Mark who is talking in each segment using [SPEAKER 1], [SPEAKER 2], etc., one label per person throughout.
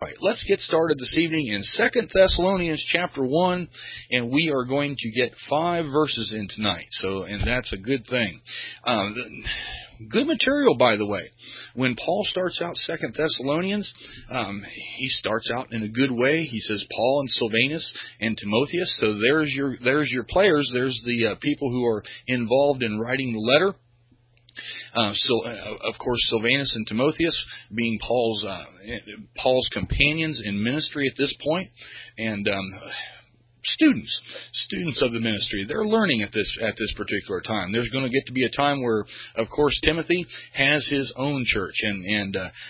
[SPEAKER 1] right, let's get started this evening in 2 Thessalonians chapter 1, and we are going to get 5 verses in tonight. And that's a good thing. Good material, by the way. When Paul starts out 2 Thessalonians, he starts out in a good way. He says Paul and Silvanus and Timotheus. So there's your players. There's the people who are involved in writing the letter. Of course, Silvanus and Timotheus being Paul's companions in ministry at this point, and students of the ministry. They're learning at this particular time. There's going to get to be a time where, of course, Timothy has his own church, and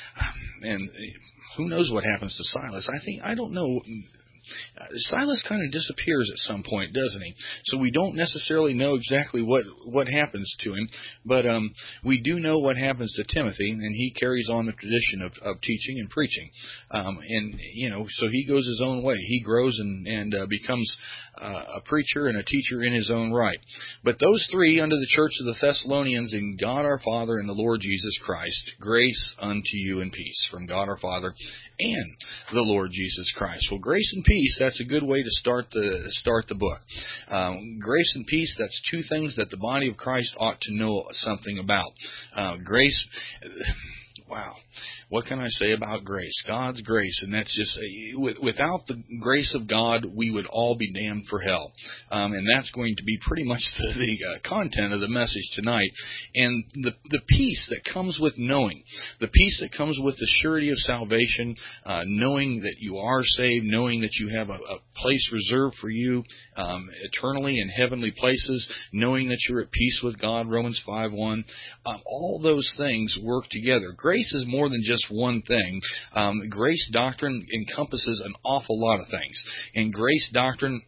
[SPEAKER 1] who knows what happens to Silas? I don't know. Silas kind of disappears at some point, doesn't he? So we don't necessarily know exactly what happens to him, but we do know what happens to Timothy, and he carries on the tradition of teaching and preaching. So he goes his own way. He grows and becomes a preacher and a teacher in his own right. But those three under the church of the Thessalonians, in God our Father and the Lord Jesus Christ, grace unto you and peace from God our Father and the Lord Jesus Christ. Well, grace and peace, that's a good way to start the book. Grace and peace, that's two things that the body of Christ ought to know something about. Grace, wow. What can I say about grace? God's grace, and that's just, without the grace of God, we would all be damned for hell. And that's going to be pretty much the content of the message tonight. And the peace that comes with knowing, the peace that comes with the surety of salvation, knowing that you are saved, knowing that you have a place reserved for you eternally in heavenly places, knowing that you're at peace with God, Romans 5:1, all those things work together. Grace is more than just one thing. Grace doctrine encompasses an awful lot of things. And grace doctrine,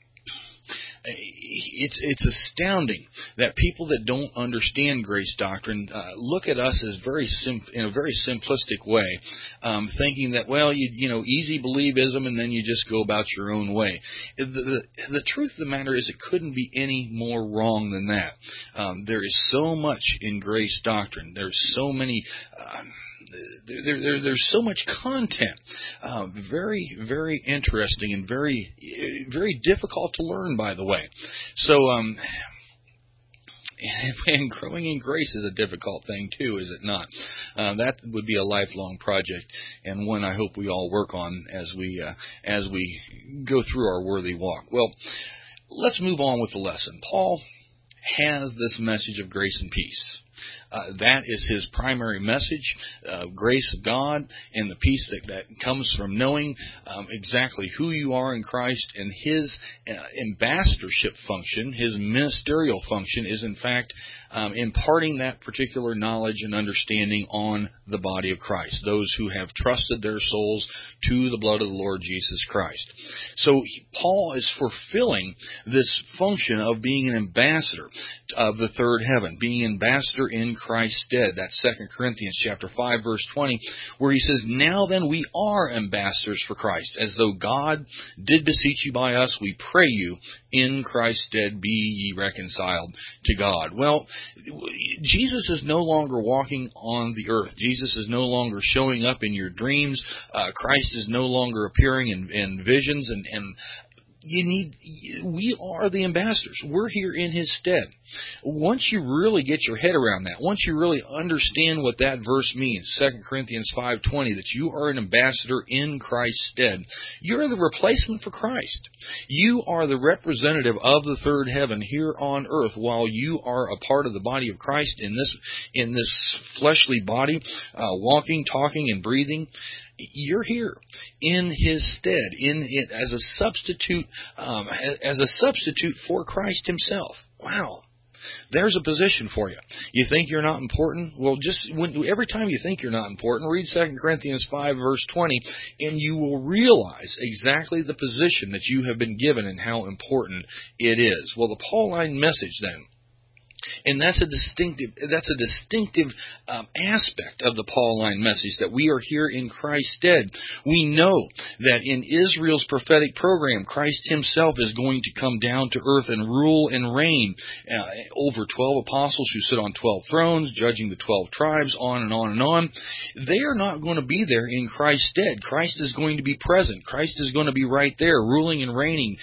[SPEAKER 1] it's astounding that people that don't understand grace doctrine look at us as in a very simplistic way, thinking that, well, easy believism, and then you just go about your own way. The truth of the matter is, it couldn't be any more wrong than that. There is so much in grace doctrine. There's so many. There's so much content, very, very interesting and very, very difficult to learn, by the way. So, and growing in grace is a difficult thing too, is it not? That would be a lifelong project, and one I hope we all work on as we go through our worthy walk. Well, let's move on with the lesson. Paul has this message of grace and peace. That is his primary message, grace of God and the peace that comes from knowing exactly who you are in Christ. And his ambassadorship function, his ministerial function, is in fact imparting that particular knowledge and understanding on the body of Christ, those who have trusted their souls to the blood of the Lord Jesus Christ. So Paul is fulfilling this function of being an ambassador of the third heaven, being an ambassador in Christ's stead. That's 2 Corinthians chapter 5, verse 20, where he says, "Now then we are ambassadors for Christ, as though God did beseech you by us, we pray you, in Christ's stead be ye reconciled to God." Well, Jesus is no longer walking on the earth. Jesus is no longer showing up in your dreams. Christ is no longer appearing in visions, and we are the ambassadors. We're here in his stead. Once you really get your head around that, once you really understand what that verse means, 2 Corinthians 5:20, that you are an ambassador in Christ's stead, you're the replacement for Christ. You are the representative of the third heaven here on earth, while you are a part of the body of Christ in this fleshly body, walking, talking, and breathing. You're here in his stead, as a substitute for Christ himself. Wow. There's a position for you. You think you're not important? Well, every time you think you're not important, read 2 Corinthians 5, verse 20, and you will realize exactly the position that you have been given and how important it is. Well, the Pauline message then And that's a distinctive aspect of the Pauline message, that we are here in Christ's stead. We know that in Israel's prophetic program, Christ himself is going to come down to earth and rule and reign over 12 apostles who sit on 12 thrones, judging the 12 tribes, on and on and on. They are not going to be there in Christ's stead. Christ is going to be present. Christ is going to be right there, ruling and reigning.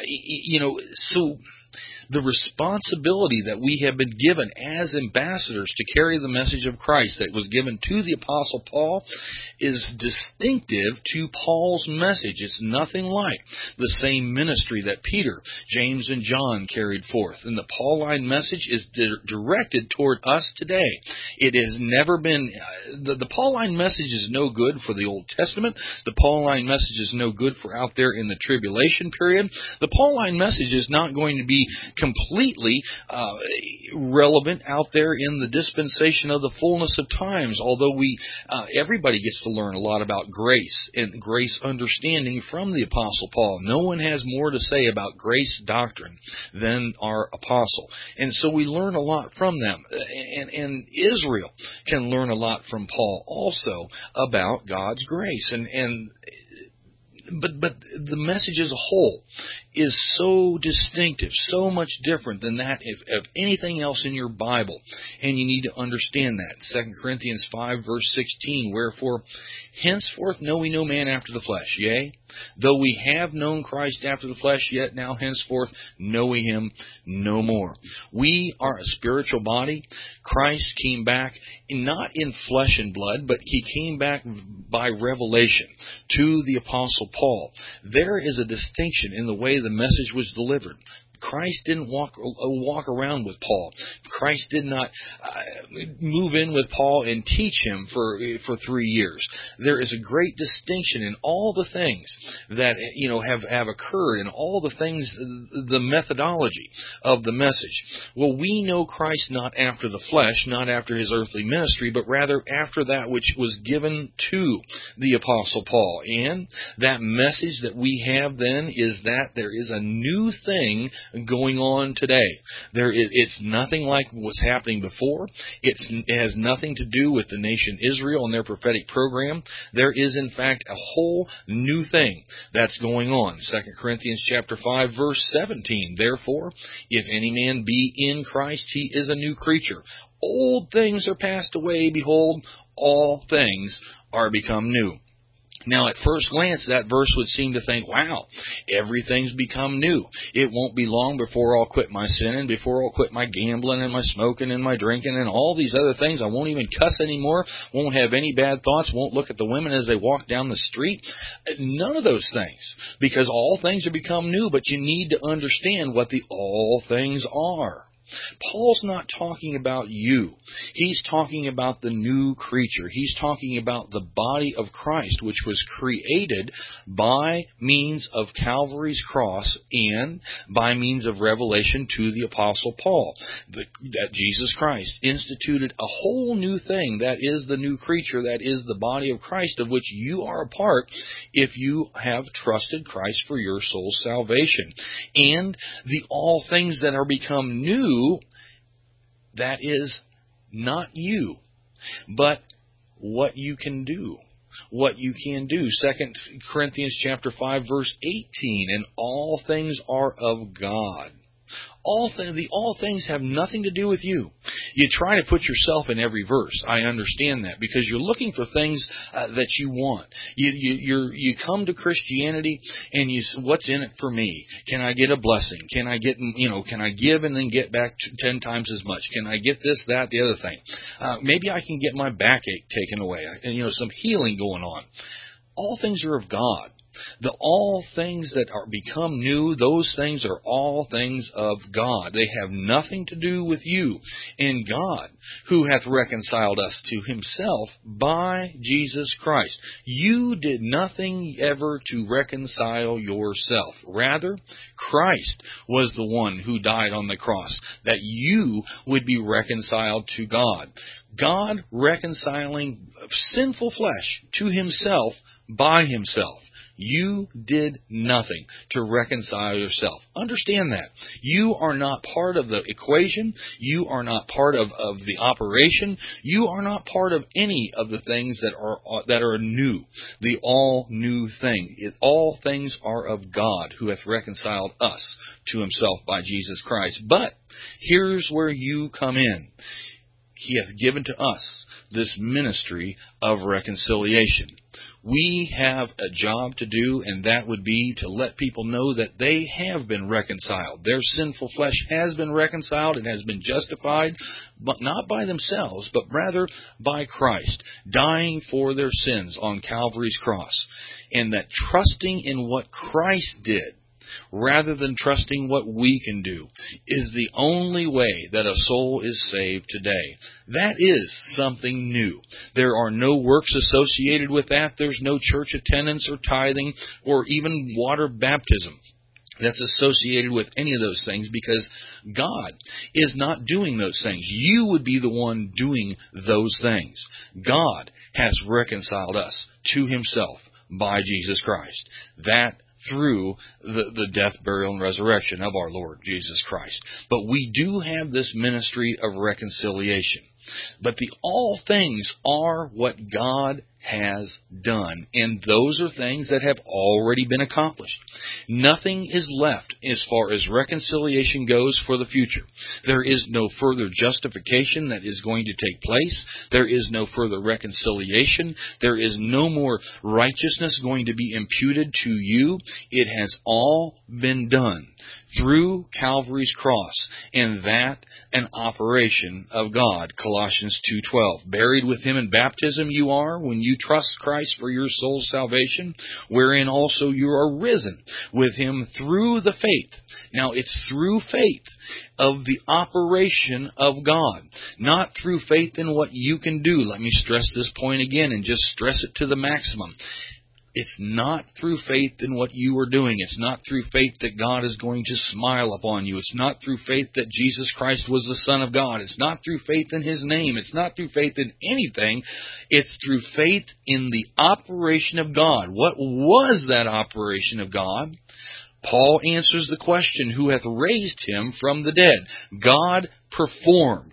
[SPEAKER 1] So the responsibility that we have been given as ambassadors to carry the message of Christ that was given to the Apostle Paul is distinctive to Paul's message. It's nothing like the same ministry that Peter, James, and John carried forth. And the Pauline message is directed toward us today. It has never been... The Pauline message is no good for the Old Testament. The Pauline message is no good for out there in the tribulation period. The Pauline message is not going to be completely relevant out there in the dispensation of the fullness of times, although everybody gets to learn a lot about grace and grace understanding from the Apostle Paul. No one has more to say about grace doctrine than our apostle. And so we learn a lot from them. And Israel can learn a lot from Paul also about God's grace. But the message as a whole is so distinctive, so much different than that of anything else in your Bible. And you need to understand that. 2 Corinthians 5, verse 16, wherefore, henceforth know we no man after the flesh. Yea, though we have known Christ after the flesh, yet now henceforth know we him no more. We are a spiritual body. Christ came back not in flesh and blood, but he came back by revelation to the Apostle Paul. There is a distinction in the way the message was delivered. Christ didn't walk around with Paul. Christ did not move in with Paul and teach him for 3 years. There is a great distinction in all the things that have occurred, and all the things, the methodology of the message. Well, we know Christ not after the flesh, not after his earthly ministry, but rather after that which was given to the Apostle Paul. And that message that we have then is that there is a new thing going on today. It's nothing like what's happening before. It has nothing to do with the nation Israel and their prophetic program. There is, in fact, a whole new thing that's going on. 2 Corinthians chapter 5, verse 17. Therefore, if any man be in Christ, he is a new creature. Old things are passed away. Behold, all things are become new. Now, at first glance, that verse would seem to think, wow, everything's become new. It won't be long before I'll quit my sinning, before I'll quit my gambling and my smoking and my drinking and all these other things. I won't even cuss anymore, won't have any bad thoughts, won't look at the women as they walk down the street. None of those things, because all things have become new, but you need to understand what the all things are. Paul's not talking about you. He's talking about the new creature. He's talking about the body of Christ, which was created by means of Calvary's cross and by means of revelation to the Apostle Paul. That Jesus Christ instituted a whole new thing. That is the new creature. That is the body of Christ, of which you are a part if you have trusted Christ for your soul's salvation. And the all things that are become new, that is not you, but what you can do. What you can do. 2 Corinthians chapter 5, verse 18, and all things are of God. All things have nothing to do with you. You try to put yourself in every verse. I understand that, because you're looking for things that you want. You come to Christianity and what's in it for me? Can I get a blessing? Can I give and then get back 10 times as much? Can I get this, that, the other thing? Maybe I can get my backache taken away. Some healing going on. All things are of God. The all things that are become new, those things are all things of God. They have nothing to do with you. And God, who hath reconciled us to himself by Jesus Christ. You did nothing ever to reconcile yourself. Rather, Christ was the one who died on the cross, that you would be reconciled to God. God reconciling sinful flesh to himself by himself. You did nothing to reconcile yourself. Understand that. You are not part of the equation. You are not part of the operation. You are not part of any of the things that are new. The all new thing. All things are of God, who hath reconciled us to himself by Jesus Christ. But here's where you come in. He hath given to us this ministry of reconciliation. We have a job to do, and that would be to let people know that they have been reconciled. Their sinful flesh has been reconciled and has been justified, but not by themselves, but rather by Christ, dying for their sins on Calvary's cross. And that trusting in what Christ did, rather than trusting what we can do, is the only way that a soul is saved today. That is something new. There are no works associated with that. There's no church attendance or tithing or even water baptism that's associated with any of those things, because God is not doing those things. You would be the one doing those things. God has reconciled us to himself by Jesus Christ. That through the death, burial, and resurrection of our Lord Jesus Christ. But we do have this ministry of reconciliation. But the all things are what God has done, and those are things that have already been accomplished. Nothing is left as far as reconciliation goes for the future. There is no further justification that is going to take place. There is no further reconciliation. There is no more righteousness going to be imputed to you. It has all been done through Calvary's cross, and that an operation of God. Colossians 2:12. Buried with him in baptism you are, when you trust Christ for your soul's salvation, wherein also you are risen with him through the faith. Now, it's through faith of the operation of God, not through faith in what you can do. Let me stress this point again and just stress it to the maximum. It's not through faith in what you are doing. It's not through faith that God is going to smile upon you. It's not through faith that Jesus Christ was the Son of God. It's not through faith in his name. It's not through faith in anything. It's through faith in the operation of God. What was that operation of God? Paul answers the question, who hath raised him from the dead? God performed.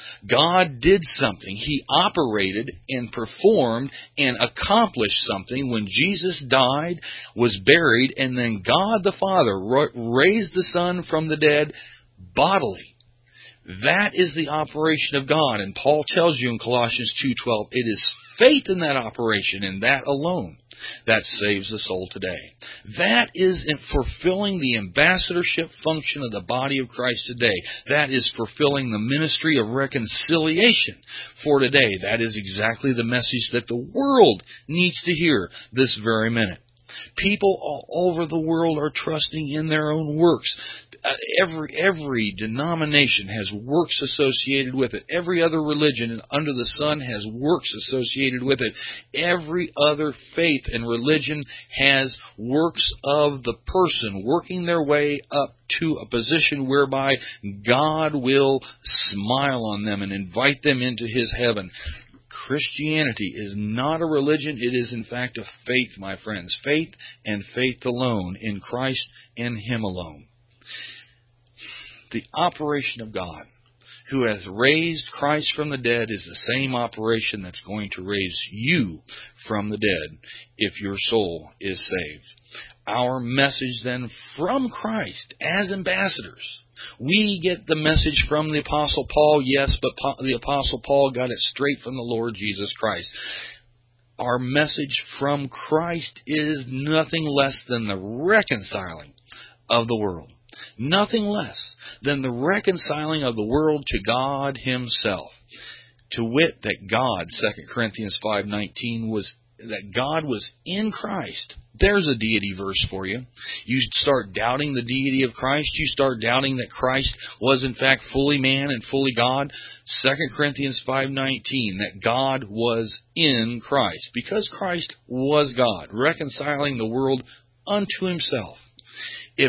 [SPEAKER 1] God did something. He operated and performed and accomplished something when Jesus died, was buried, and then God the Father raised the Son from the dead bodily. That is the operation of God. And Paul tells you in Colossians 2:12, it is faith in that operation and that alone that saves the soul today. That is in fulfilling the ambassadorship function of the body of Christ today. That is fulfilling the ministry of reconciliation for today. That is exactly the message that the world needs to hear this very minute. People all over the world are trusting in their own works. Every denomination has works associated with it. Every other religion under the sun has works associated with it. Every other faith and religion has works of the person working their way up to a position whereby God will smile on them and invite them into his heaven. Christianity is not a religion. It is in fact a faith, my friends. Faith and faith alone in Christ and him alone. The operation of God, who has raised Christ from the dead, is the same operation that's going to raise you from the dead if your soul is saved. Our message then from Christ as ambassadors. We get the message from the Apostle Paul, yes, but the Apostle Paul got it straight from the Lord Jesus Christ. Our message from Christ is nothing less than the reconciling of the world. Nothing less than the reconciling of the world to God himself. To wit, that God, 2 Corinthians 5:19, that God was in Christ. There's a deity verse for you. You start doubting the deity of Christ. You start doubting that Christ was in fact fully man and fully God. 2 Corinthians 5:19, that God was in Christ. Because Christ was God, reconciling the world unto himself. If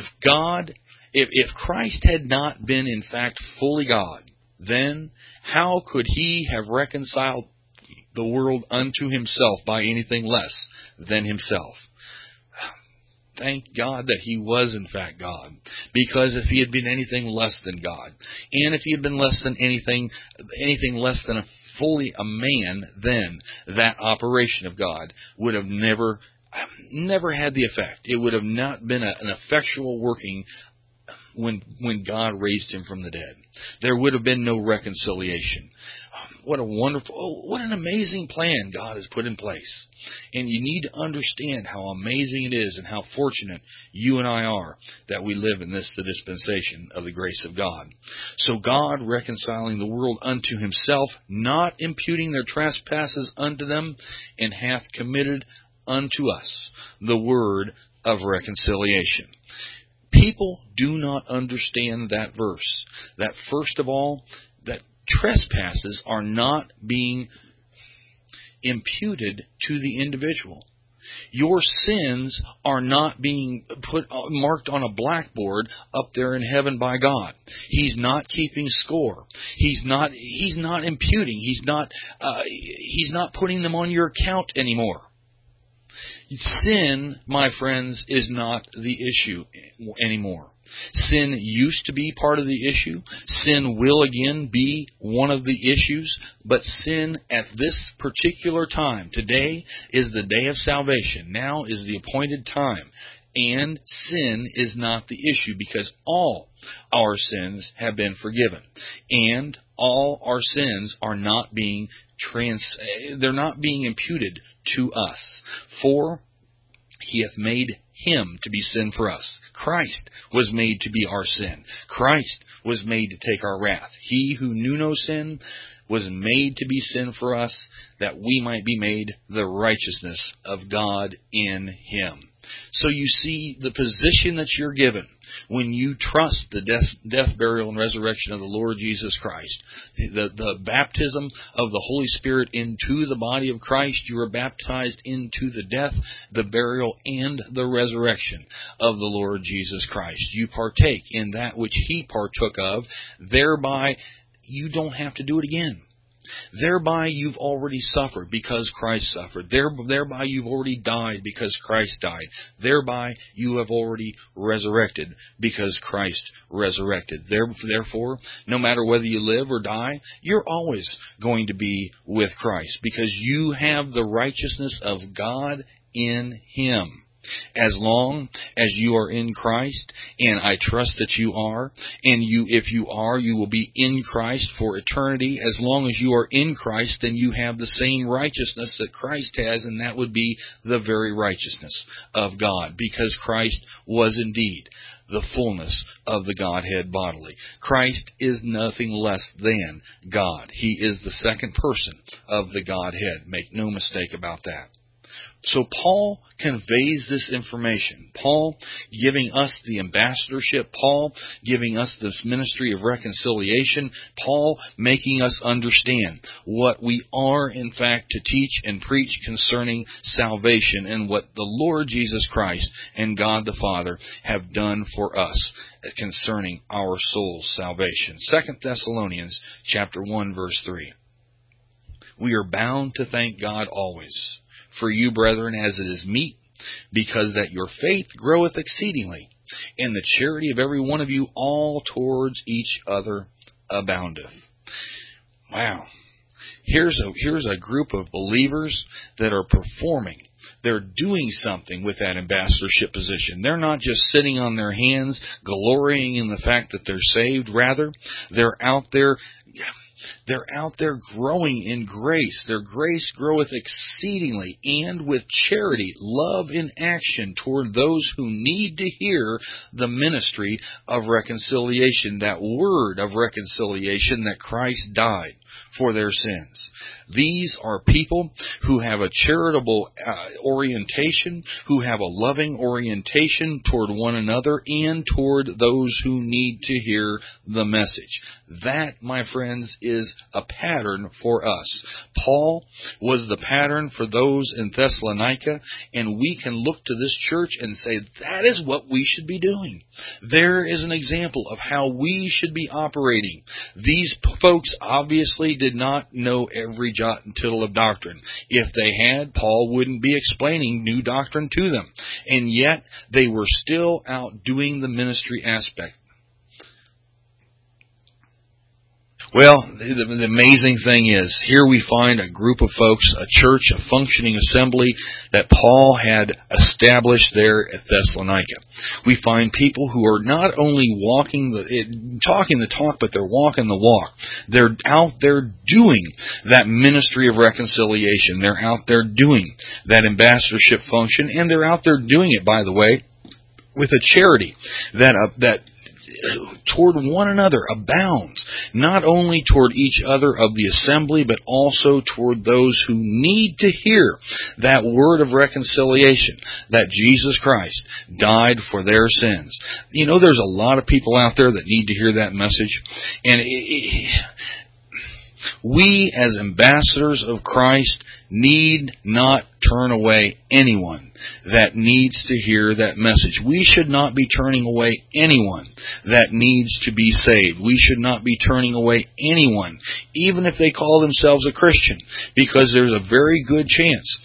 [SPEAKER 1] Christ had not been in fact fully God, then how could he have reconciled the world unto himself by anything less than himself? thank God that He was in fact God. Because if He had been anything less than God, and if He had been less than anything less than fully a man, then that operation of God would have never had the effect. It would have not been an effectual working when God raised Him from the dead. There would have been no reconciliation. What an amazing plan God has put in place. And you need to understand how amazing it is and how fortunate you and I are that we live in the dispensation of the grace of God. So God reconciling the world unto Himself, not imputing their trespasses unto them, and hath committed unto us the word of reconciliation. People do not understand that verse. That first of all, that trespasses are not being imputed to the individual. Your sins are not being marked on a blackboard up there in heaven by God. He's not keeping score. He's not imputing. He's not putting them on your account anymore. Sin, my friends, is not the issue anymore. Sin used to be part of the issue. Sin will again be one of the issues. But sin at this particular time, today is the day of salvation. Now is the appointed time. And sin is not the issue because all our sins have been forgiven. And all our sins are not being they're not being imputed to us. For He hath made Him to be sin for us. Christ was made to be our sin. Christ was made to take our wrath. He who knew no sin was made to be sin for us, that we might be made the righteousness of God in Him. So you see the position that you're given when you trust the death, burial, and resurrection of the Lord Jesus Christ. The baptism of the Holy Spirit into the body of Christ. You are baptized into the death, the burial, and the resurrection of the Lord Jesus Christ. You partake in that which He partook of. Thereby, you don't have to do it again. Thereby you've already suffered because Christ suffered. Thereby you've already died because Christ died. Thereby you have already resurrected because Christ resurrected. Therefore, no matter whether you live or die, you're always going to be with Christ because you have the righteousness of God in Him. As long as you are in Christ, and I trust that you are, and if you are, you will be in Christ for eternity. As long as you are in Christ, then you have the same righteousness that Christ has, and that would be the very righteousness of God, because Christ was indeed the fullness of the Godhead bodily. Christ is nothing less than God. He is the second person of the Godhead. Make no mistake about that. So Paul conveys this information. Paul giving us the ambassadorship. Paul giving us this ministry of reconciliation. Paul making us understand what we are in fact to teach and preach concerning salvation and what the Lord Jesus Christ and God the Father have done for us concerning our soul's salvation. 2 Thessalonians chapter 1 verse 3. We are bound to thank God always for you, brethren, as it is meet, because that your faith groweth exceedingly, and the charity of every one of you all towards each other aboundeth. Wow. Here's a group of believers that are performing. They're doing something with that ambassadorship position. They're not just sitting on their hands, glorying in the fact that they're saved. Rather, they're out there growing in grace. Their grace groweth exceedingly, and with charity, love in action toward those who need to hear the ministry of reconciliation, that word of reconciliation that Christ died for their sins. These are people who have a charitable orientation, who have a loving orientation toward one another and toward those who need to hear the message. That, my friends, is a pattern for us. Paul was the pattern for those in Thessalonica, and we can look to this church and say, that is what we should be doing. There is an example of how we should be operating. These folks obviously surely did not know every jot and tittle of doctrine. If they had, Paul wouldn't be explaining new doctrine to them. And yet, they were still out doing the ministry aspect. Well, the amazing thing is, here we find a group of folks, a church, a functioning assembly that Paul had established there at Thessalonica. We find people who are not only talking the talk, but they're walking the walk. They're out there doing that ministry of reconciliation. They're out there doing that ambassadorship function, and they're out there doing it, by the way, with a charity that toward one another abounds, not only toward each other of the assembly, but also toward those who need to hear that word of reconciliation, that Jesus Christ died for their sins. You know, there's a lot of people out there that need to hear that message, and we as ambassadors of Christ need not turn away anyone that needs to hear that message. We should not be turning away anyone that needs to be saved. We should not be turning away anyone, even if they call themselves a Christian, because there's a very good chance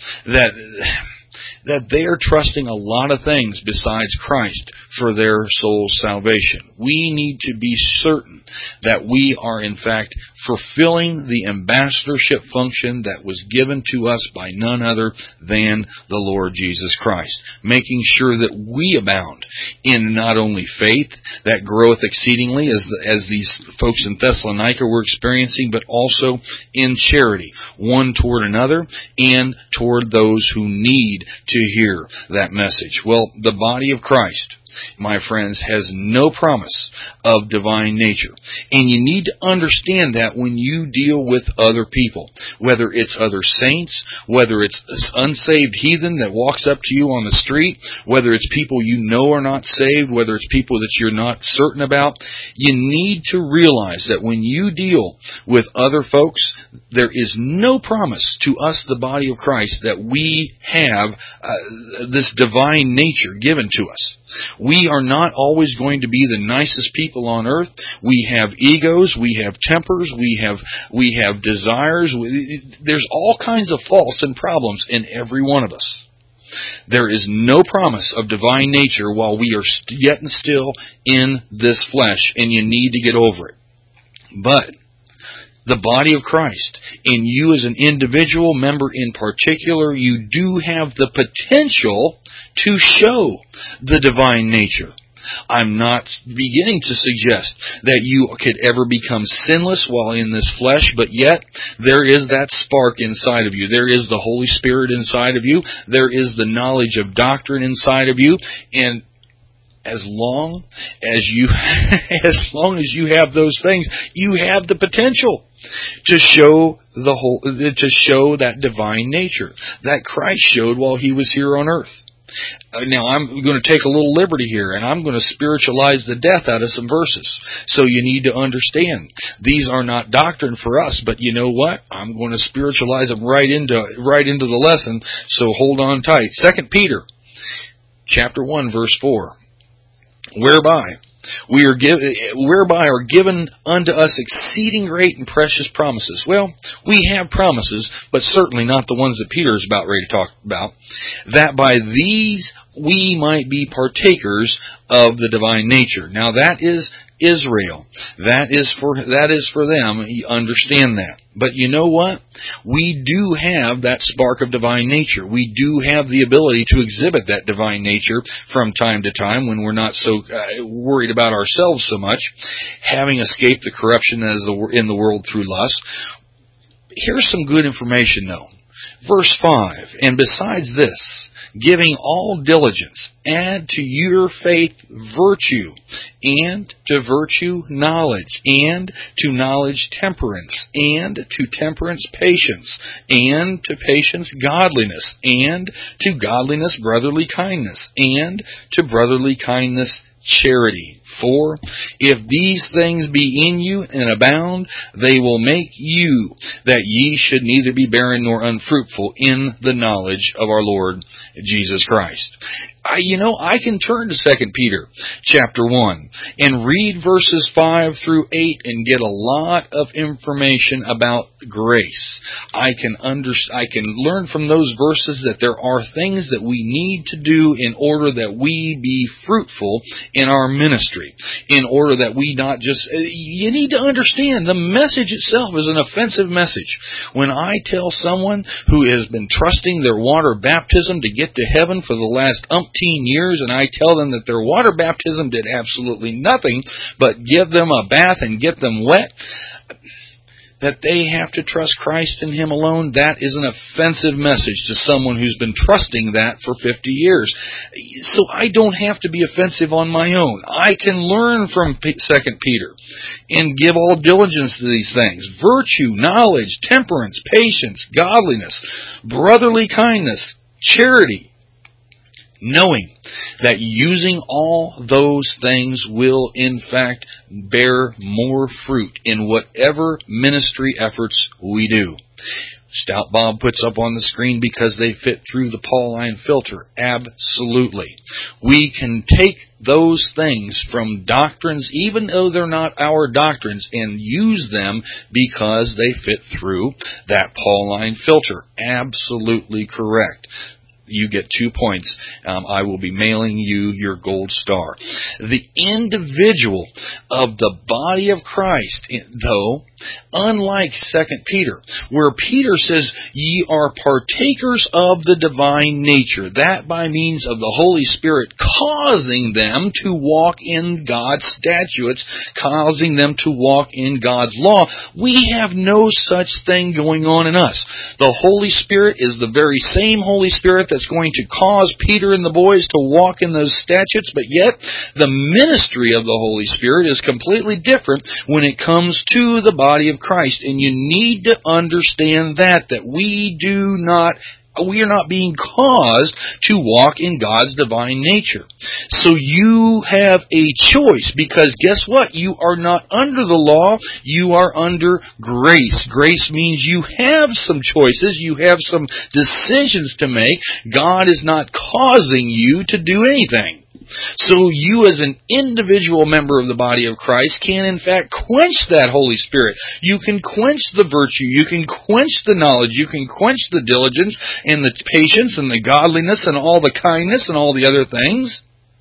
[SPEAKER 1] that they are trusting a lot of things besides Christ for their soul's salvation. We need to be certain that we are in fact fulfilling the ambassadorship function that was given to us by none other than the Lord Jesus Christ, making sure that we abound in not only faith that groweth exceedingly as these folks in Thessalonica were experiencing, but also in charity, one toward another and toward those who need to hear that message. Well, the body of Christ, my friends, has no promise of divine nature. And you need to understand that when you deal with other people, whether it's other saints, whether it's unsaved heathen that walks up to you on the street, whether it's people you know are not saved, whether it's people that you're not certain about, you need to realize that when you deal with other folks, there is no promise to us, the body of Christ, that we have this divine nature given to us. We are not always going to be the nicest people on earth. We have egos, we have tempers, we have desires. There's all kinds of faults and problems in every one of us. There is no promise of divine nature while we are yet and still in this flesh, and you need to get over it. But the body of Christ, and you as an individual member in particular, you do have the potential to show the divine nature. I'm not beginning to suggest that you could ever become sinless while in this flesh, but yet there is that spark inside of you. There is the Holy Spirit inside of you. There is the knowledge of doctrine inside of you, and as long as you have those things, you have the potential to show that divine nature that Christ showed while He was here on earth. Now, I'm going to take a little liberty here, and I'm going to spiritualize the death out of some verses. So you need to understand, these are not doctrine for us, but you know what? I'm going to spiritualize them right into the lesson, so hold on tight. 2 Peter, chapter 1, verse 4. Whereby are given unto us exceeding great and precious promises. Well, we have promises, but certainly not the ones that Peter is about ready to talk about. That by these we might be partakers of the divine nature. Now that is Israel. That is for them. You understand that. But you know what? We do have that spark of divine nature. We do have the ability to exhibit that divine nature from time to time when we're not so worried about ourselves so much, having escaped the corruption that is in the world through lust. Here's some good information though. Verse 5, and besides this, giving all diligence, add to your faith virtue, and to virtue knowledge, and to knowledge temperance, and to temperance patience, and to patience godliness, and to godliness brotherly kindness, and to brotherly kindness charity. For if these things be in you and abound, they will make you that ye should neither be barren nor unfruitful in the knowledge of our Lord Jesus Christ. I can turn to 2 Peter chapter 1 and read verses 5 through 8 and get a lot of information about grace. I can learn from those verses that there are things that we need to do in order that we be fruitful in our ministry, in order that we not just... You need to understand, the message itself is an offensive message. When I tell someone who has been trusting their water baptism to get to heaven for the last umpteen years, and I tell them that their water baptism did absolutely nothing but give them a bath and get them wet, that they have to trust Christ and Him alone, that is an offensive message to someone who's been trusting that for 50 years. So I don't have to be offensive on my own. I can learn from 2 Peter and give all diligence to these things. Virtue, knowledge, temperance, patience, godliness, brotherly kindness, charity, knowing that using all those things will in fact bear more fruit in whatever ministry efforts we do. Stout Bob puts up on the screen because they fit through the Pauline filter. Absolutely. We can take those things from doctrines, even though they're not our doctrines, and use them because they fit through that Pauline filter. Absolutely correct. You get 2 points. I will be mailing you your gold star. The individual of the body of Christ, though, unlike 2 Peter, where Peter says, ye are partakers of the divine nature, that by means of the Holy Spirit causing them to walk in God's statutes, causing them to walk in God's law. We have no such thing going on in us. The Holy Spirit is the very same Holy Spirit that's going to cause Peter and the boys to walk in those statutes, but yet the ministry of the Holy Spirit is completely different when it comes to the body of Christ. And you need to understand that we are not being caused to walk in God's divine nature. So you have a choice, because guess what? You are not under the law, you are under grace. Grace means you have some choices, you have some decisions to make. God is not causing you to do anything. So you as an individual member of the body of Christ can in fact quench that Holy Spirit. You can quench the virtue, you can quench the knowledge, you can quench the diligence and the patience and the godliness and all the kindness and all the other things.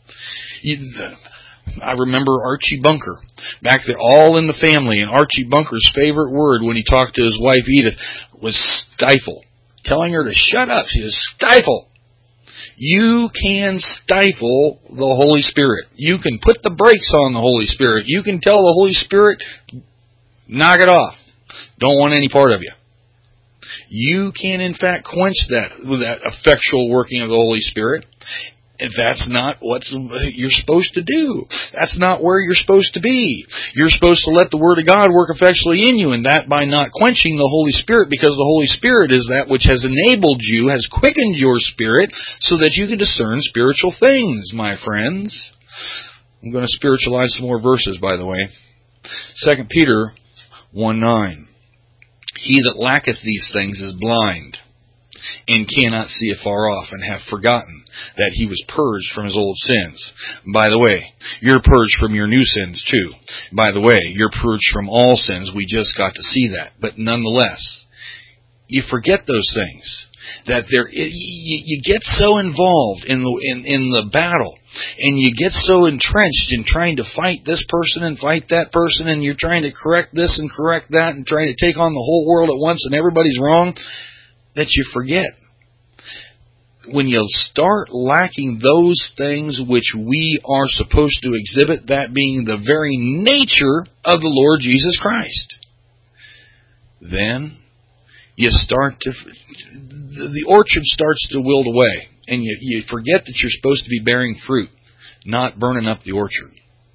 [SPEAKER 1] I remember Archie Bunker, back there, All in the Family, and Archie Bunker's favorite word when he talked to his wife Edith was stifle. Telling her to shut up, she was stifle. You can stifle the Holy Spirit. You can put the brakes on the Holy Spirit. You can tell the Holy Spirit, knock it off. Don't want any part of you. You can in fact quench that with that effectual working of the Holy Spirit. That's not what you're supposed to do. That's not where you're supposed to be. You're supposed to let the Word of God work effectually in you, and that by not quenching the Holy Spirit, because the Holy Spirit is that which has enabled you, has quickened your spirit, so that you can discern spiritual things, my friends. I'm going to spiritualize some more verses, by the way. 2 Peter 1:9. He that lacketh these things is blind, and cannot see afar off, and have forgotten that he was purged from his old sins. By the way, you're purged from your new sins too. By the way, you're purged from all sins. We just got to see that. But nonetheless, you forget those things. That you get so involved in the battle, and you get so entrenched in trying to fight this person and fight that person, and you're trying to correct this and correct that, and trying to take on the whole world at once, and everybody's wrong, that you forget. When you start lacking those things which we are supposed to exhibit, that being the very nature of the Lord Jesus Christ, then you start to, the orchard starts to wilt away, and you forget that you're supposed to be bearing fruit, not burning up the orchard.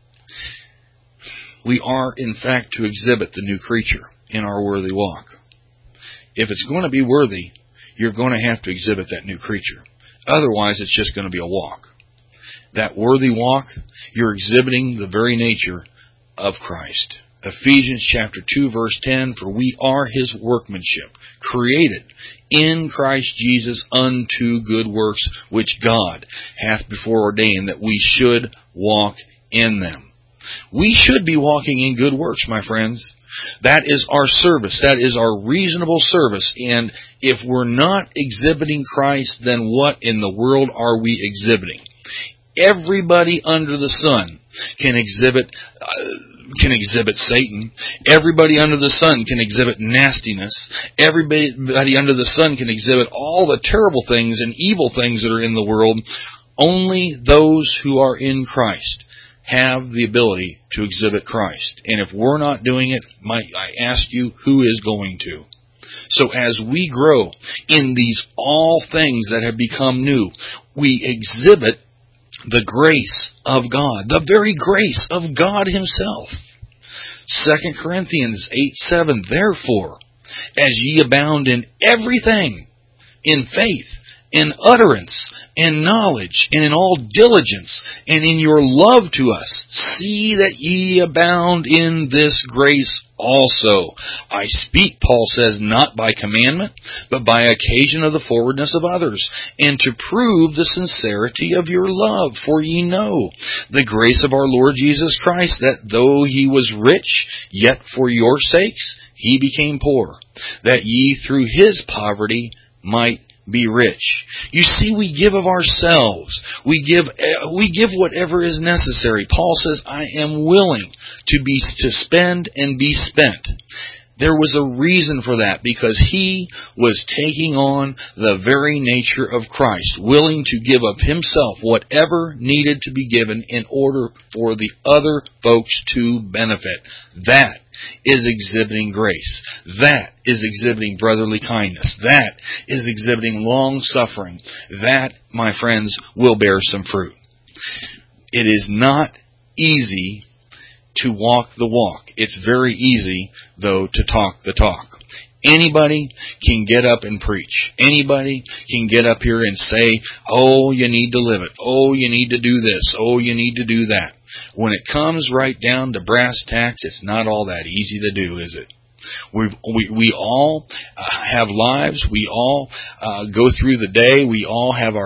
[SPEAKER 1] We are, in fact, to exhibit the new creature in our worthy walk. If it's going to be worthy, you're going to have to exhibit that new creature. Otherwise, it's just going to be a walk. That worthy walk, you're exhibiting the very nature of Christ. Ephesians chapter 2 verse 10, for we are His workmanship, created in Christ Jesus unto good works, which God hath before ordained that we should walk in them. We should be walking in good works, my friends. That is our service. That is our reasonable service. And if we're not exhibiting Christ, then what in the world are we exhibiting? Everybody under the sun can exhibit Satan. Everybody under the sun can exhibit nastiness. Everybody under the sun can exhibit all the terrible things and evil things that are in the world. Only those who are in Christ have the ability to exhibit Christ. And if we're not doing it, I ask you, who is going to? So as we grow in these all things that have become new, we exhibit the grace of God, the very grace of God Himself. 2 Corinthians 8:7, therefore, as ye abound in everything, in faith, in utterance, in knowledge, and in all diligence, and in your love to us, see that ye abound in this grace also. I speak, Paul says, not by commandment, but by occasion of the forwardness of others, and to prove the sincerity of your love. For ye know the grace of our Lord Jesus Christ, that though He was rich, yet for your sakes He became poor, that ye through His poverty might be rich. You see, we give of ourselves. We give whatever is necessary. Paul says, I am willing to spend and be spent. There was a reason for that, because he was taking on the very nature of Christ, willing to give of himself whatever needed to be given in order for the other folks to benefit. That is exhibiting grace. That is exhibiting brotherly kindness. That is exhibiting long suffering. That, my friends, will bear some fruit. It is not easy to walk the walk. It's very easy, though, to talk the talk. Anybody can get up and preach. Anybody can get up here and say, oh, you need to live it. Oh, you need to do this. Oh, you need to do that. When it comes right down to brass tacks, it's not all that easy to do, is it? We all have lives. We all go through the day. We all have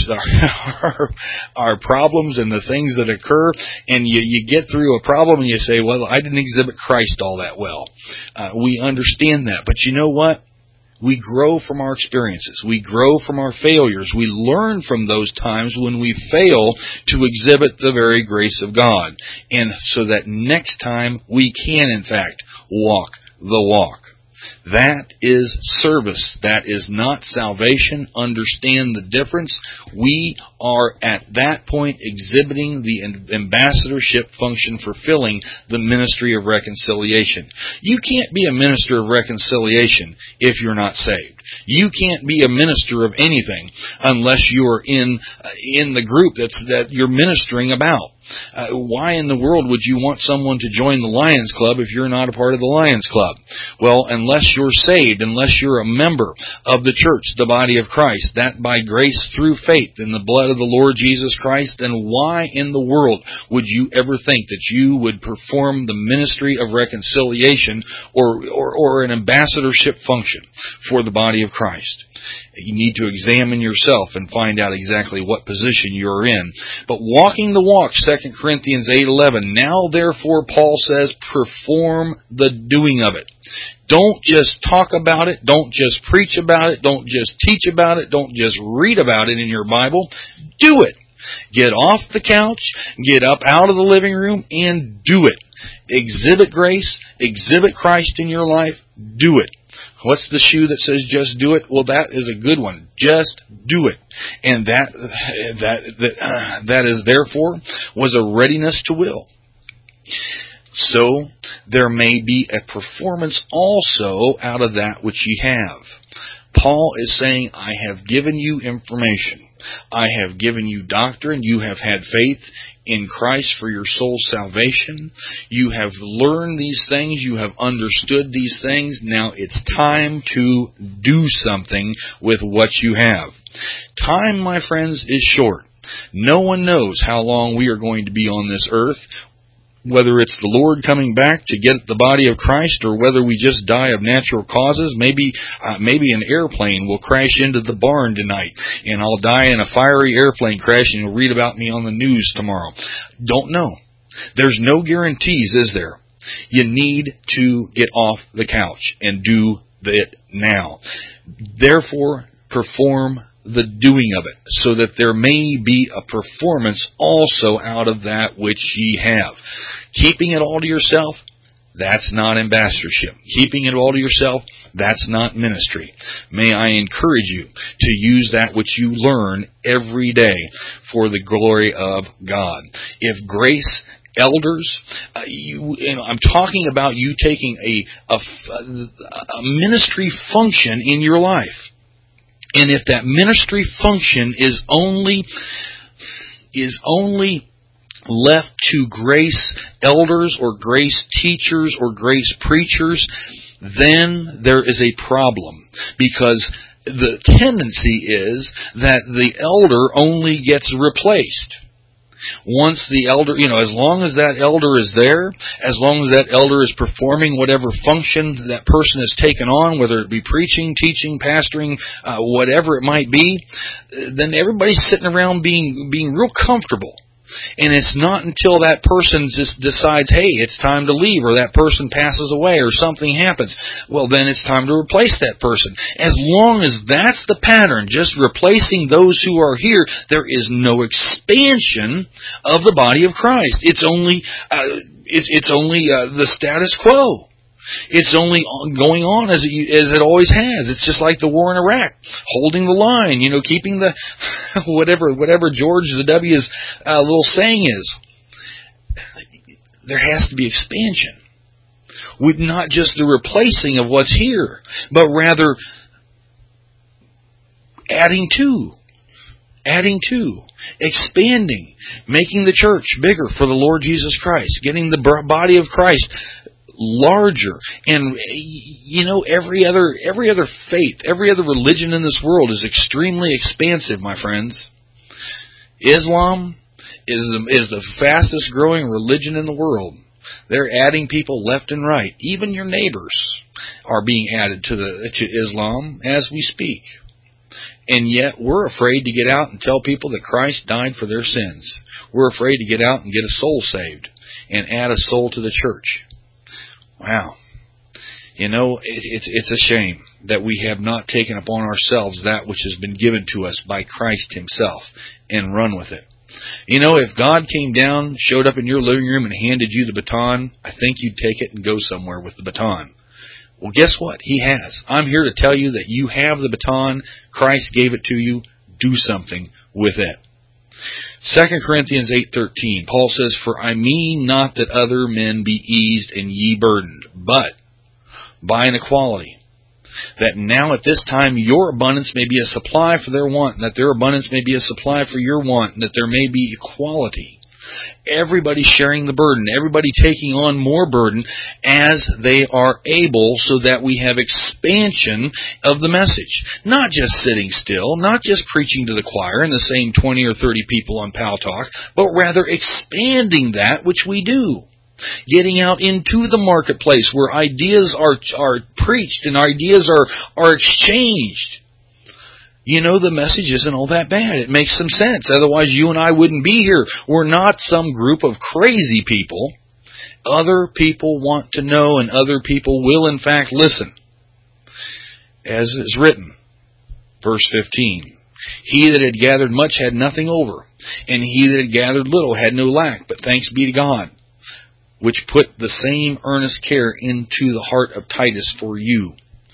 [SPEAKER 1] our problems and the things that occur. And you get through a problem and you say, well, I didn't exhibit Christ all that well. We understand that. But you know what? We grow from our experiences. We grow from our failures. We learn from those times when we fail to exhibit the very grace of God. And so that next time we can, in fact, walk the walk. That is service. That is not salvation. Understand the difference. We are at that point exhibiting the ambassadorship function, fulfilling the ministry of reconciliation. You can't be a minister of reconciliation if you're not saved. You can't be a minister of anything unless you're in the group that you're ministering about. Why in the world would you want someone to join the Lions Club if you're not a part of the Lions Club? Well, unless you're saved, unless you're a member of the church, the body of Christ, that by grace through faith in the blood of the Lord Jesus Christ, then why in the world would you ever think that you would perform the ministry of reconciliation or an ambassadorship function for the body of Christ? You need to examine yourself and find out exactly what position you're in. But walking the walk, 2 Corinthians 8:11, now therefore, Paul says, perform the doing of it. Don't just talk about it. Don't just preach about it. Don't just teach about it. Don't just read about it in your Bible. Do it. Get off the couch, get up out of the living room, and do it. Exhibit grace, exhibit Christ in your life, do it. What's the shoe that says just do it? Well, that is a good one. Just do it. And that is therefore was a readiness to will. So there may be a performance also out of that which ye have. Paul is saying, I have given you information. I have given you doctrine. You have had faith in Christ for your soul's salvation. You have learned these things. You have understood these things. Now it's time to do something with what you have. Time, my friends, is short. No one knows how long we are going to be on this earth. whether it's the Lord coming back to get the body of Christ, or whether we just die of natural causes. Maybe an airplane will crash into the barn tonight, and I'll die in a fiery airplane crash, and you'll read about me on the news tomorrow. Don't know. There's no guarantees, is there? You need to get off the couch and do it now. Therefore, perform the doing of it, so that there may be a performance also out of that which ye have. Keeping it all to yourself, that's not ambassadorship. Keeping it all to yourself, that's not ministry. May I encourage you to use that which you learn every day for the glory of God. If Grace elders, I'm talking about you taking a ministry function in your life. And if that ministry function is only left to Grace elders or Grace teachers or Grace preachers, then there is a problem. Because the tendency is that the elder only gets replaced. Once the elder, as long as that elder is there, as long as that elder is performing whatever function that person has taken on, whether it be preaching, teaching, pastoring, whatever it might be, then everybody's sitting around being real comfortable. And it's not until that person just decides, hey, it's time to leave, or that person passes away, or something happens, well, then it's time to replace that person. As long as that's the pattern, just replacing those who are here, there is no expansion of the body of Christ. It's only the status quo. It's only going on as it always has. It's just like the war in Iraq, holding the line, keeping the whatever George the W's little saying is. There has to be expansion, with not just the replacing of what's here, but rather adding to, expanding, making the church bigger for the Lord Jesus Christ, getting the body of Christ larger. And every other faith, every other religion in this world is extremely expansive, my friends. Islam is the fastest growing religion in the world. They're adding people left and right. Even your neighbors are being added to Islam as we speak. And yet we're afraid to get out and tell people that Christ died for their sins. We're afraid to get out and get a soul saved and add a soul to the church. Wow. It's a shame that we have not taken upon ourselves that which has been given to us by Christ Himself and run with it. If God came down, showed up in your living room and handed you the baton, I think you'd take it and go somewhere with the baton. Well, guess what? He has. I'm here to tell you that you have the baton. Christ gave it to you. Do something with it. 2 Corinthians 8:13, Paul says, "For I mean not that other men be eased and ye burdened, but by an equality, that now at this time your abundance may be a supply for their want, and that their abundance may be a supply for your want, and that there may be equality." Everybody sharing the burden, everybody taking on more burden as they are able, so that we have expansion of the message. Not just sitting still, not just preaching to the choir and the same 20 or 30 people on Pal Talk, but rather expanding that which we do. Getting out into the marketplace where ideas are preached and ideas are exchanged. The message isn't all that bad. It makes some sense. Otherwise, you and I wouldn't be here. We're not some group of crazy people. Other people want to know, and other people will, in fact, listen. As is written, verse 15, "He that had gathered much had nothing over, and he that had gathered little had no lack. But thanks be to God, which put the same earnest care into the heart of Titus for you."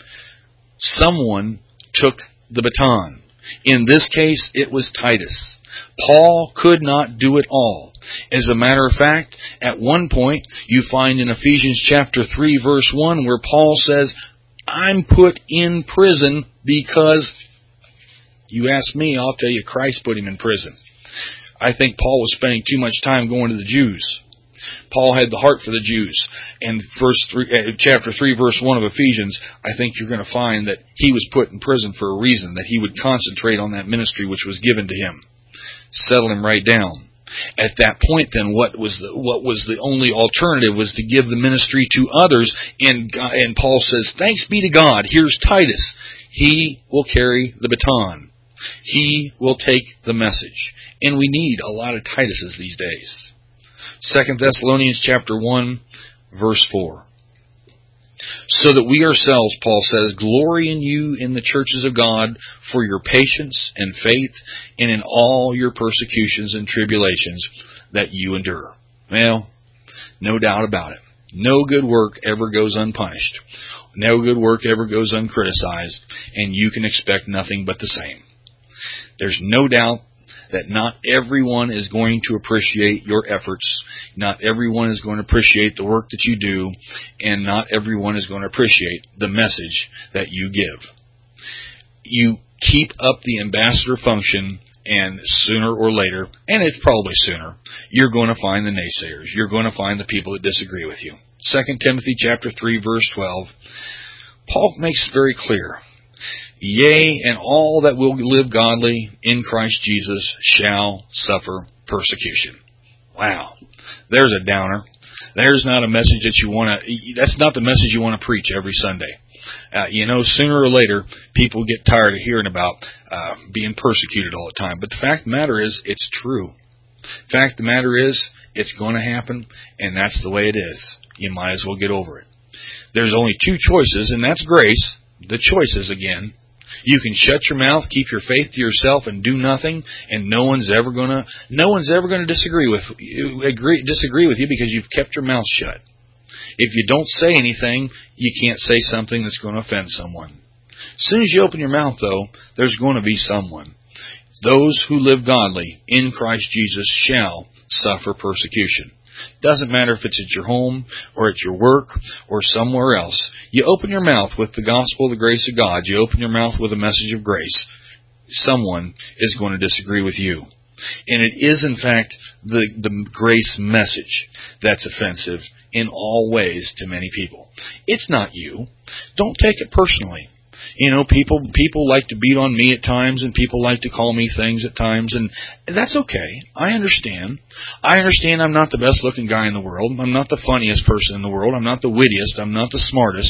[SPEAKER 1] Someone took the baton. In this case, it was Titus. Paul could not do it all. As a matter of fact, at one point, you find in Ephesians chapter 3, verse 1, where Paul says, "I'm put in prison because," you ask me, I'll tell you, Christ put him in prison. I think Paul was spending too much time going to the Jews. Paul had the heart for the Jews. And chapter 3, verse 1 of Ephesians, I think you're going to find that he was put in prison for a reason, that he would concentrate on that ministry which was given to him. Settle him right down. At that point, then, what was the only alternative was to give the ministry to others. And Paul says, "Thanks be to God. Here's Titus. He will carry the baton. He will take the message." And we need a lot of Tituses these days. 2 Thessalonians chapter 1, verse 4. "So that we ourselves," Paul says, "glory in you in the churches of God for your patience and faith and in all your persecutions and tribulations that you endure." Well, no doubt about it. No good work ever goes unpunished. No good work ever goes uncriticized, and you can expect nothing but the same. There's no doubt that not everyone is going to appreciate your efforts. Not everyone is going to appreciate the work that you do, and not everyone is going to appreciate the message that you give. You keep up the ambassador function, and sooner or later, and it's probably sooner, you're going to find the naysayers. You're going to find the people that disagree with you. 2 Timothy chapter 3, verse 12, Paul makes very clear, "Yea, and all that will live godly in Christ Jesus shall suffer persecution." Wow. There's a downer. There's not a message that you want to, that's not the message you want to preach every Sunday. Sooner or later, people get tired of hearing about being persecuted all the time. But the fact of the matter is, it's true. The fact of the matter is, it's going to happen, and that's the way it is. You might as well get over it. There's only two choices, and that's grace. The choices again. You can shut your mouth, keep your faith to yourself, and do nothing, and no one's ever going to disagree with you because you've kept your mouth shut. If you don't say anything, you can't say something that's going to offend someone. As soon as you open your mouth, though, there's going to be someone. Those who live godly in Christ Jesus shall suffer persecution. Doesn't matter if it's at your home or at your work or somewhere else. You open your mouth with the gospel, the grace of God. You open your mouth with a message of grace. Someone is going to disagree with you. And it is, in fact, the grace message that's offensive in all ways to many people. It's not you. Don't take it personally. People like to beat on me at times, and people like to call me things at times, and that's okay. I understand. I'm not the best looking guy in the world. I'm not the funniest person in the world. I'm not the wittiest. I'm not the smartest.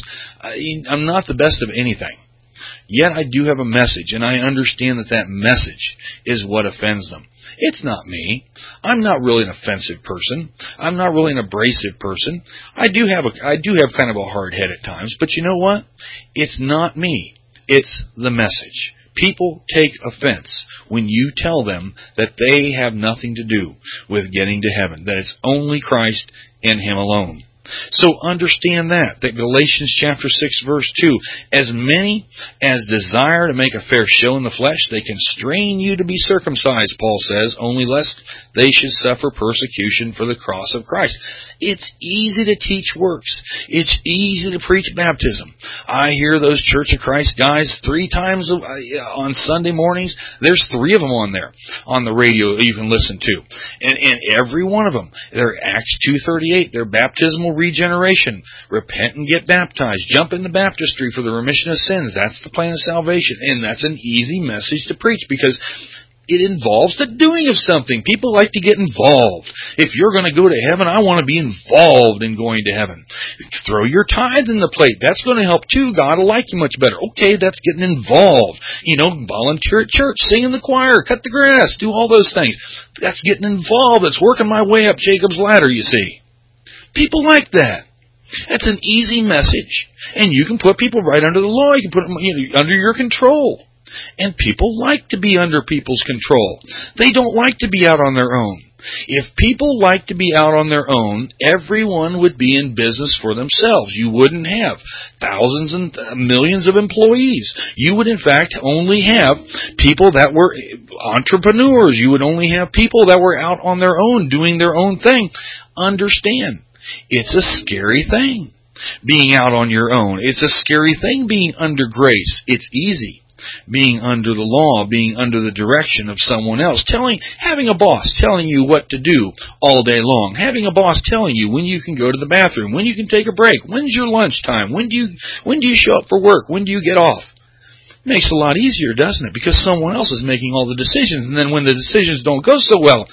[SPEAKER 1] I'm not the best of anything. Yet I do have a message, and I understand that message is what offends them. It's not me. I'm not really an offensive person. I'm not really an abrasive person. I do have kind of a hard head at times, but you know what? It's not me. It's the message. People take offense when you tell them that they have nothing to do with getting to heaven, that it's only Christ and Him alone. So understand that Galatians chapter 6 verse 2, "As many as desire to make a fair show in the flesh, they constrain you to be circumcised," Paul says, "only lest they should suffer persecution for the cross of Christ." It's easy to teach works. It's easy to preach baptism. I hear those Church of Christ guys 3 times on Sunday mornings. There's 3 of them on there, on the radio you can listen to. And every one of them, they're Acts 2:38, they're baptismal regeneration. Repent and get baptized. Jump into baptistry for the remission of sins. That's the plan of salvation. And that's an easy message to preach because it involves the doing of something. People like to get involved. If you're going to go to heaven, I want to be involved in going to heaven. Throw your tithe in the plate. That's going to help too. God will like you much better. Okay, that's getting involved. Volunteer at church, sing in the choir, cut the grass, do all those things. That's getting involved. It's working my way up Jacob's ladder, you see. People like that. That's an easy message. And you can put people right under the law. You can put them under your control. And people like to be under people's control. They don't like to be out on their own. If people like to be out on their own, everyone would be in business for themselves. You wouldn't have thousands and millions of employees. You would, in fact, only have people that were entrepreneurs. You would only have people that were out on their own, doing their own thing. Understand. It's a scary thing, being out on your own. It's a scary thing being under grace. It's easy. Being under the law, being under the direction of someone else, having a boss telling you what to do all day long, having a boss telling you when you can go to the bathroom, when you can take a break, when's your lunch time, when do you show up for work, when do you get off. It makes it a lot easier, doesn't it? Because someone else is making all the decisions, and then when the decisions don't go so well,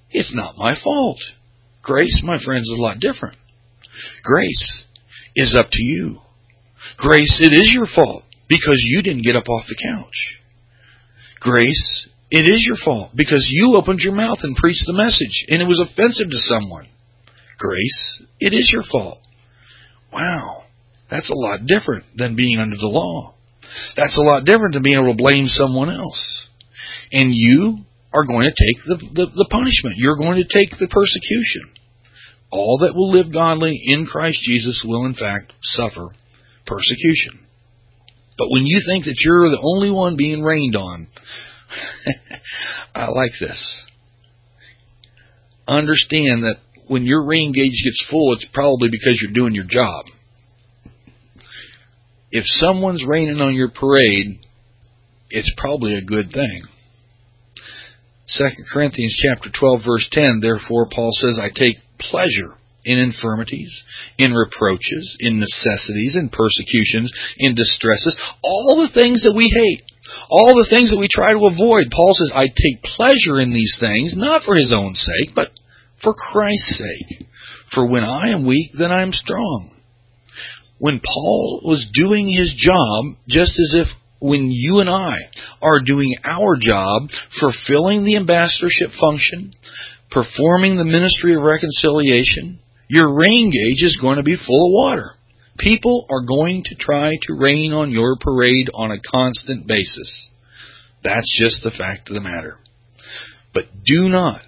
[SPEAKER 1] It's not my fault. Grace, my friends, is a lot different. Grace is up to you. Grace, it is your fault because you didn't get up off the couch. Grace, it is your fault because you opened your mouth and preached the message and it was offensive to someone. Grace, it is your fault. Wow, that's a lot different than being under the law. That's a lot different than being able to blame someone else. And you are going to take the punishment. You're going to take the persecution. All that will live godly in Christ Jesus will in fact suffer persecution. But when you think that you're the only one being rained on, I like this. Understand that when your rain gauge gets full, it's probably because you're doing your job. If someone's raining on your parade, it's probably a good thing. 2 Corinthians chapter 12, verse 10, therefore, Paul says, I take pleasure in infirmities, in reproaches, in necessities, in persecutions, in distresses, all the things that we hate, all the things that we try to avoid. Paul says, I take pleasure in these things, not for his own sake, but for Christ's sake. For when I am weak, then I am strong. When Paul was doing his job, just as if when you and I are doing our job, fulfilling the ambassadorship function, performing the ministry of reconciliation, your rain gauge is going to be full of water. People are going to try to rain on your parade on a constant basis. That's just the fact of the matter. But do not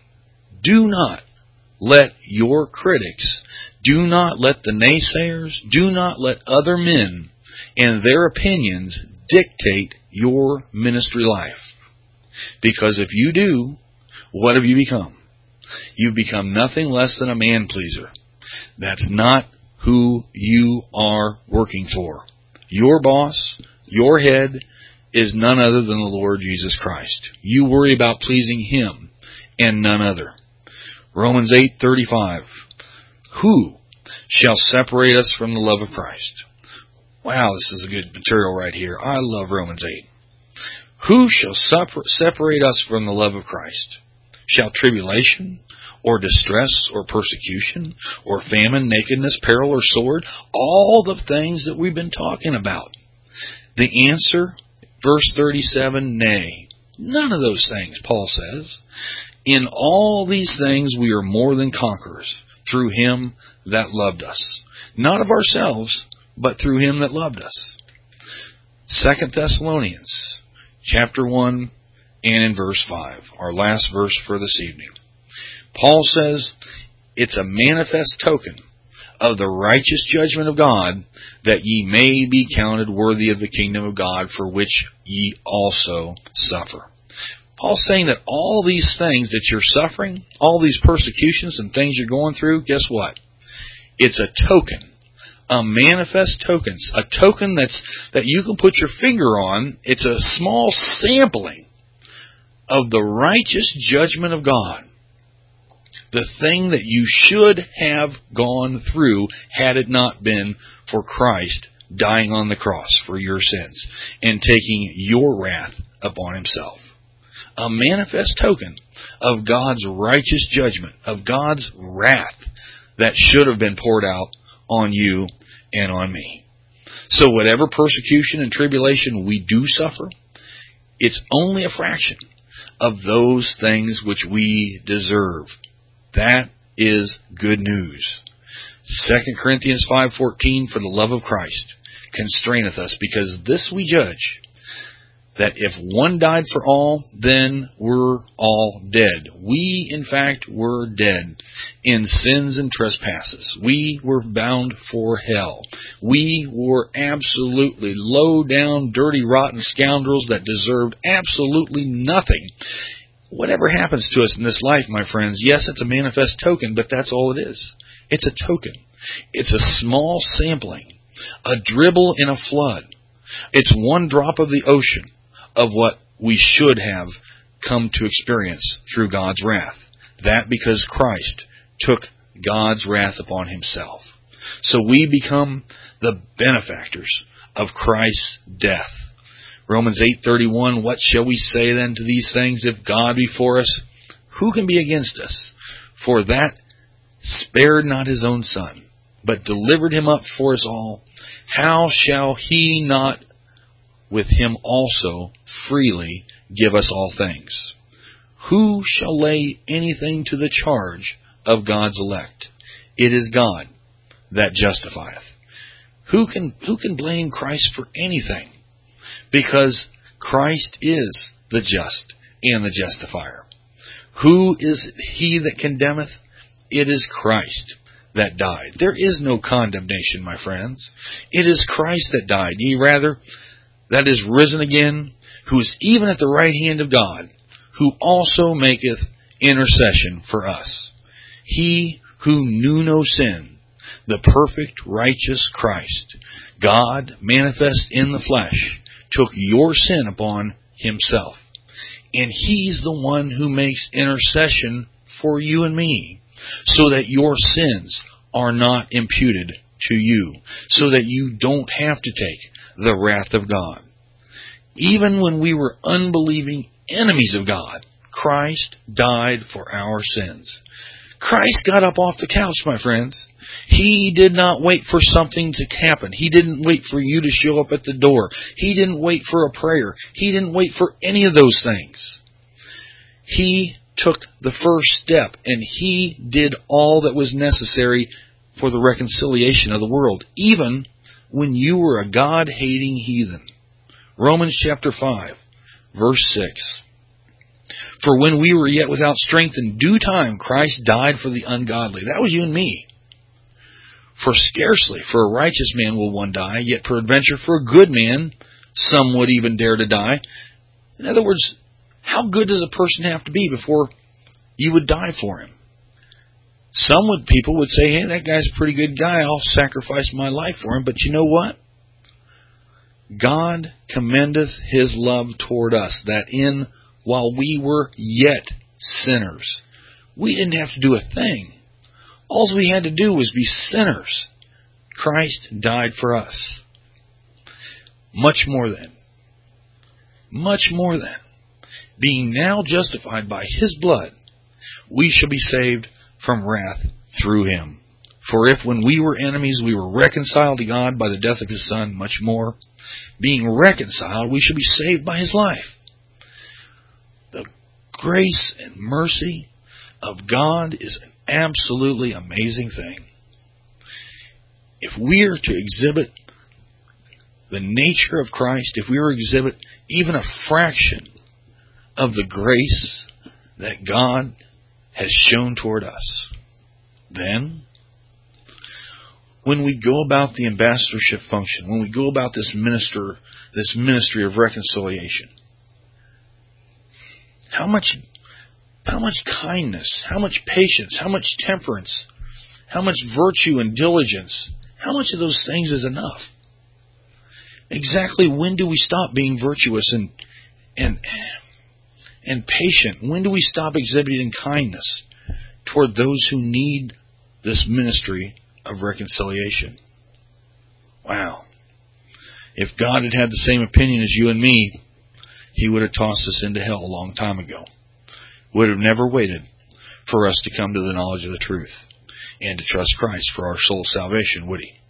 [SPEAKER 1] let your critics, do not let the naysayers, do not let other men and their opinions dictate your ministry life. Because if you do, what have you become? You've become nothing less than a man pleaser. That's not who you are working for. Your boss, your head, is none other than the Lord Jesus Christ. You worry about pleasing Him and none other. Romans 8:35. Who shall separate us from the love of Christ? Wow, this is a good material right here. I love Romans 8. Who shall separate us from the love of Christ? Shall tribulation, or distress, or persecution, or famine, nakedness, peril, or sword? All the things that we've been talking about. The answer, verse 37, nay. None of those things, Paul says. In all these things we are more than conquerors, through Him that loved us. Not of ourselves, but through Him that loved us. 2 Thessalonians, chapter 1, and in verse 5, our last verse for this evening. Paul says, it's a manifest token of the righteous judgment of God, that ye may be counted worthy of the kingdom of God, for which ye also suffer. Paul's saying that all these things that you're suffering, all these persecutions and things you're going through, guess what? It's a token, a manifest token, a token that you can put your finger on. It's a small sampling of the righteous judgment of God. The thing that you should have gone through had it not been for Christ dying on the cross for your sins and taking your wrath upon Himself. A manifest token of God's righteous judgment, of God's wrath that should have been poured out on you and on me. So whatever persecution and tribulation we do suffer, it's only a fraction of those things which we deserve. That is good news. 2 Corinthians 5:14, for the love of Christ constraineth us, because this we judge, that if one died for all, then we're all dead. We, in fact, were dead in sins and trespasses. We were bound for hell. We were absolutely low down, dirty, rotten scoundrels that deserved absolutely nothing. Whatever happens to us in this life, my friends, yes, it's a manifest token, but that's all it is. It's a token. It's a small sampling, a dribble in a flood. It's one drop of the ocean of what we should have come to experience through God's wrath. That because Christ took God's wrath upon Himself. So we become the benefactors of Christ's death. Romans 8:31, what shall we say then to these things? If God be for us, Who can be against us? For that spared not his own Son, but delivered him up for us all. How shall he not with him also freely give us all things? Who shall lay anything to the charge of God's elect? It is God that justifieth. Who can blame Christ for anything? Because Christ is the just and the justifier. Who is he that condemneth? It is Christ that died. There is no condemnation, my friends. It is Christ that died. Yea, rather, that is risen again, who is even at the right hand of God, who also maketh intercession for us. He who knew no sin, the perfect righteous Christ, God manifest in the flesh, took your sin upon himself. And he's the one who makes intercession for you and me, so that your sins are not imputed to you, so that you don't have to take the wrath of God. Even when we were unbelieving enemies of God, Christ died for our sins. Christ got up off the couch, my friends. He did not wait for something to happen. He didn't wait for you to show up at the door. He didn't wait for a prayer. He didn't wait for any of those things. He took the first step, and he did all that was necessary for the reconciliation of the world, even when you were a God-hating heathen. Romans chapter 5, verse 6. For when we were yet without strength, in due time Christ died for the ungodly. That was you and me. For scarcely for a righteous man will one die, yet peradventure for a good man some would even dare to die. In other words, how good does a person have to be before you would die for him? People would say, hey, that guy's a pretty good guy. I'll sacrifice my life for him. But you know what? God commendeth his love toward us, that while we were yet sinners, we didn't have to do a thing. All we had to do was be sinners. Christ died for us. Much more than, being now justified by his blood, we shall be saved from wrath through him. For if when we were enemies we were reconciled to God by the death of his Son, much more, being reconciled, we shall be saved by his life. The grace and mercy of God is an absolutely amazing thing. If we are to exhibit the nature of Christ, if we are to exhibit even a fraction of the grace that God has shown toward us, then when we go about the ambassadorship function, when we go about this ministry of reconciliation, how much kindness, how much patience, how much temperance, how much virtue and diligence, how much of those things is enough? Exactly when do we stop being virtuous and patient? When do we stop exhibiting kindness toward those who need this ministry of reconciliation? Wow. If God had had the same opinion as you and me, he would have tossed us into hell a long time ago. Would have never waited for us to come to the knowledge of the truth and to trust Christ for our soul salvation, would he?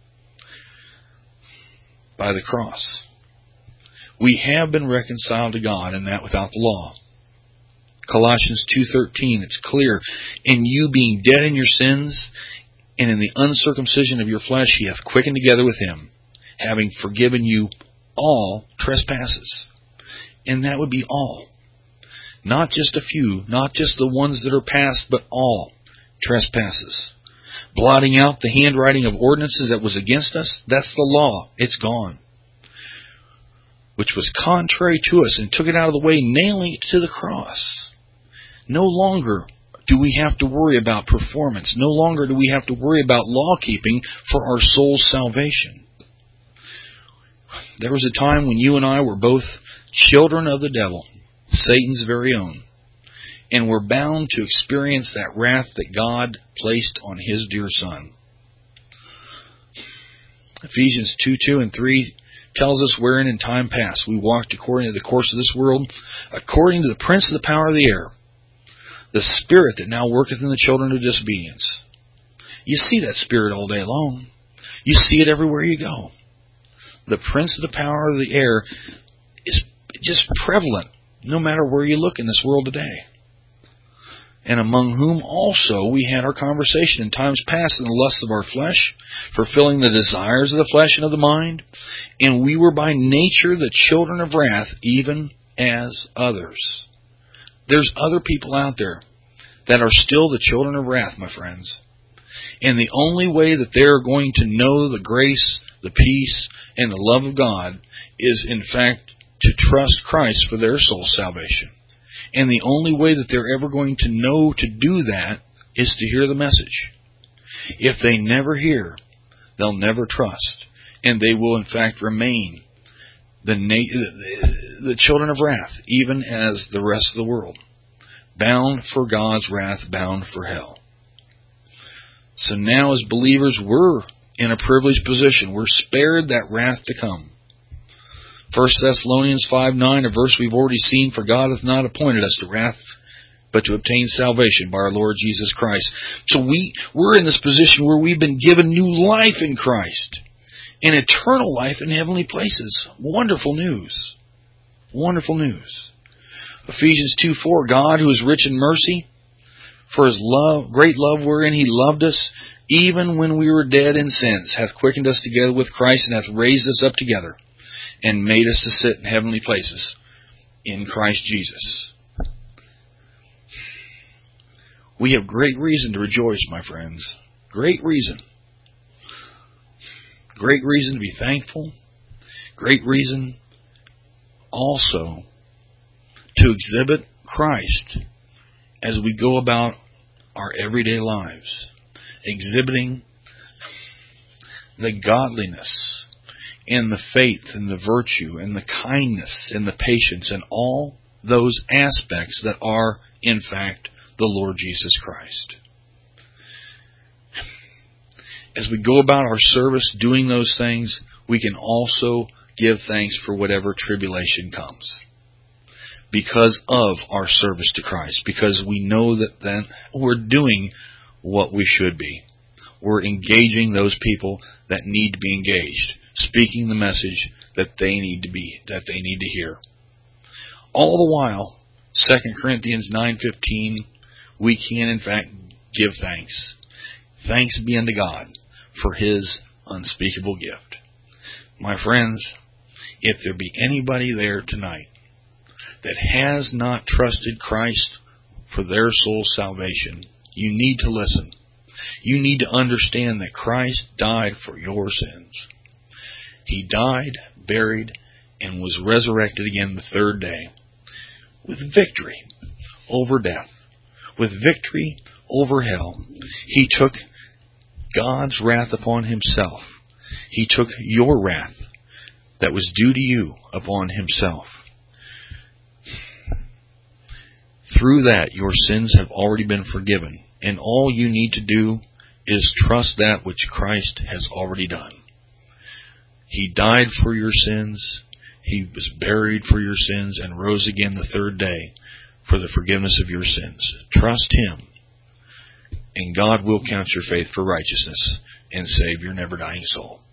[SPEAKER 1] By the cross, we have been reconciled to God, and that without the law. Colossians 2:13, it's clear, in you being dead in your sins, and in the uncircumcision of your flesh, he hath quickened together with him, having forgiven you all trespasses. And that would be all. Not just a few, not just the ones that are past, but all trespasses. Blotting out the handwriting of ordinances that was against us, that's the law. It's gone. Which was contrary to us, and took it out of the way, nailing it to the cross. No longer do we have to worry about performance. No longer do we have to worry about law-keeping for our soul's salvation. There was a time when you and I were both children of the devil, Satan's very own, and were bound to experience that wrath that God placed on his dear Son. Ephesians 2:2 and 3 tells us, wherein in time past we walked according to the course of this world, according to the prince of the power of the air, The spirit that now worketh in the children of disobedience. You see that spirit all day long. You see it everywhere you go. The prince of the power of the air is just prevalent no matter where you look in this world today. And among whom also we had our conversation in times past in the lusts of our flesh, fulfilling the desires of the flesh and of the mind. And we were by nature the children of wrath, even as others. There's other people out there that are still the children of wrath, my friends. And the only way that they're going to know the grace, the peace, and the love of God is, in fact, to trust Christ for their soul's salvation. And the only way that they're ever going to know to do that is to hear the message. If they never hear, they'll never trust. And they will, in fact, remain the children of wrath, even as the rest of the world. Bound for God's wrath, bound for hell. So now as believers, we're in a privileged position. We're spared that wrath to come. 1 Thessalonians 5:9, a verse we've already seen, for God hath not appointed us to wrath, but to obtain salvation by our Lord Jesus Christ. So we're in this position where we've been given new life in Christ, and eternal life in heavenly places. Wonderful news. Wonderful news. Ephesians 2:4, God who is rich in mercy, for His love, great love wherein He loved us, even when we were dead in sins, hath quickened us together with Christ, and hath raised us up together, and made us to sit in heavenly places in Christ Jesus. We have great reason to rejoice, my friends. Great reason. Great reason to be thankful. Great reason also to exhibit Christ as we go about our everyday lives. Exhibiting the godliness and the faith and the virtue and the kindness and the patience and all those aspects that are, in fact, the Lord Jesus Christ. As we go about our service doing those things, we can also give thanks for whatever tribulation comes, because of our service to Christ, because we know that then we're doing what we should be. We're engaging those people that need to be engaged, speaking the message that they need to hear. All the while, 2 Corinthians 9:15, we can in fact give thanks. Thanks be unto God for His unspeakable gift. My friends, if there be anybody there tonight that has not trusted Christ for their soul's salvation, you need to listen. You need to understand that Christ died for your sins. He died, buried, and was resurrected again the third day with victory over death, with victory over hell. He took God's wrath upon Himself. He took your wrath that was due to you upon Himself. Through that, your sins have already been forgiven. And all you need to do is trust that which Christ has already done. He died for your sins. He was buried for your sins and rose again the third day for the forgiveness of your sins. Trust Him, and God will count your faith for righteousness and save your never-dying soul.